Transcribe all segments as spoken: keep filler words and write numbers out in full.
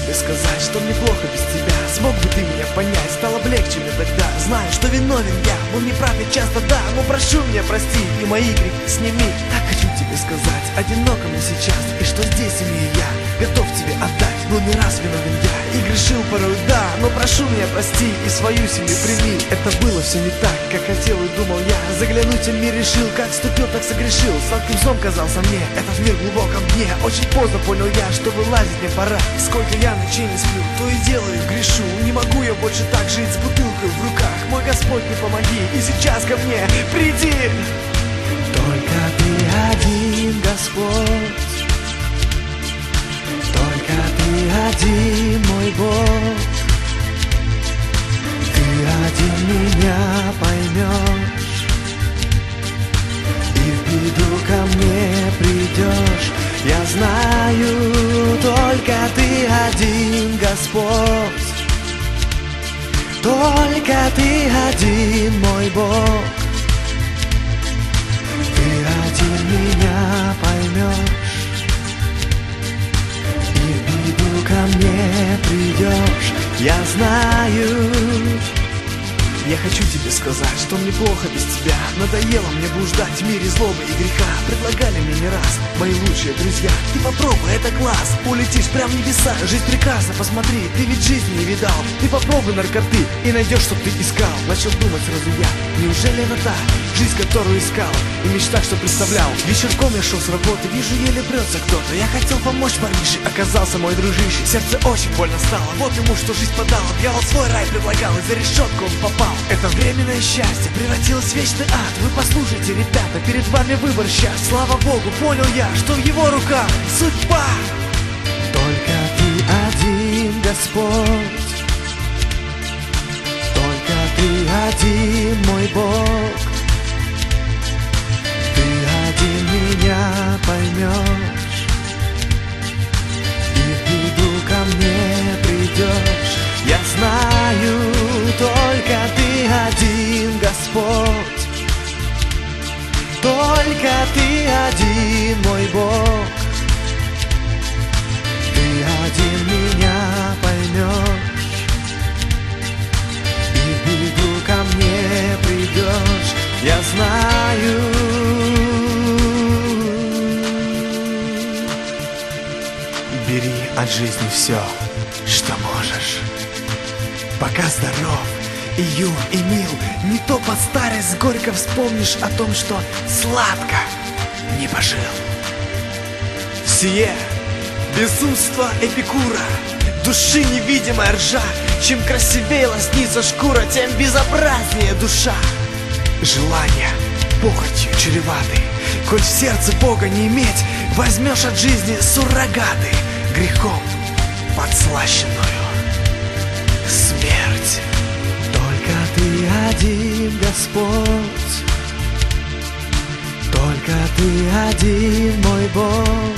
тебе сказать, что мне плохо без тебя. Смог бы ты меня понять, стало бы легче мне тогда. Знаю, что виновен я, был неправ я часто, да. Но прошу меня, прости, и мои грехи сними. Так хочу тебе сказать, одиноко мне сейчас, и что здесь имею я, готов тебе отдать. Но не раз виновен я, и грешил порой, да. Но прошу меня, прости, и свою семью прими. Это было все не так, как хотел и думал я. Заглянуть в мир решил, как ступил, так согрешил. Сладким сном казался мне этот мир в глубоком дне. Очень поздно понял я, что вылазить мне пора. Сколько я ночей не сплю, то и делаю, грешу. Не могу я больше так жить с бутылкой в руках. Мой Господь, не помоги, и сейчас ко мне приди. Только ты один, Господь, только ты один, мой Бог. Ты один меня поймешь, и в беду ко мне придешь. Я знаю, только ты один, Господь, только ты один, мой Бог. Ты один меня поймешь, и в беду ко мне придешь. Я знаю. Я хочу тебе сказать, что мне плохо без тебя. Надоело мне блуждать в мире злобы и греха. Предлагали мне не раз мои лучшие друзья. Ты попробуй, это класс, улетишь прям в небеса. Жизнь прекрасна, посмотри, ты ведь жизни не видал. Ты попробуй наркоты и найдешь, что ты искал. Начал думать сразу я, неужели это та жизнь, которую искал и мечта, что представлял. Вечерком я шел с работы, вижу, еле прется кто-то. Я хотел помочь парнише, оказался мой дружище. Сердце очень больно стало, вот ему что жизнь подала. Дьявол свой рай предлагал, и за решетку он попал. Это временное счастье превратилось в вечный ад. Вы послушайте, ребята, перед вами выбор сейчас. Слава Богу, понял я, что в его руках судьба. Только ты один, Господь, только ты один, мой Бог. Ты один меня поймешь, и в беду ко мне придешь. Я знаю, только ты один, Господь, только ты один, мой Бог. Ты один меня поймешь, и в беду ко мне придешь. Я знаю. Бери от жизни все, что можешь, пока здоров и юн и мил. Не то под старость горько вспомнишь о том, что сладко не пожил. Сие безумство Эпикура, души невидимая ржа. Чем красивее лоснится шкура, тем безобразнее душа. Желания похотью чреваты, коль в сердце Бога не иметь, возьмешь от жизни суррогаты, грехом подслащенную смерть. Только ты один, Господь, только ты один, мой Бог.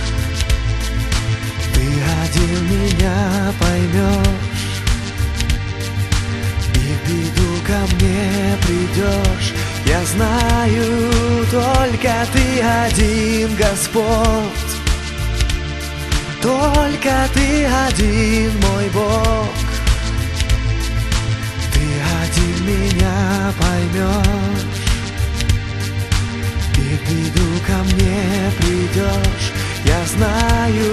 Ты один меня поймешь, и в беду ко мне придешь. Я знаю, только ты один, Господь, только ты один, мой Бог. Ты один меня поймешь, и в беду ко мне придешь. Я знаю.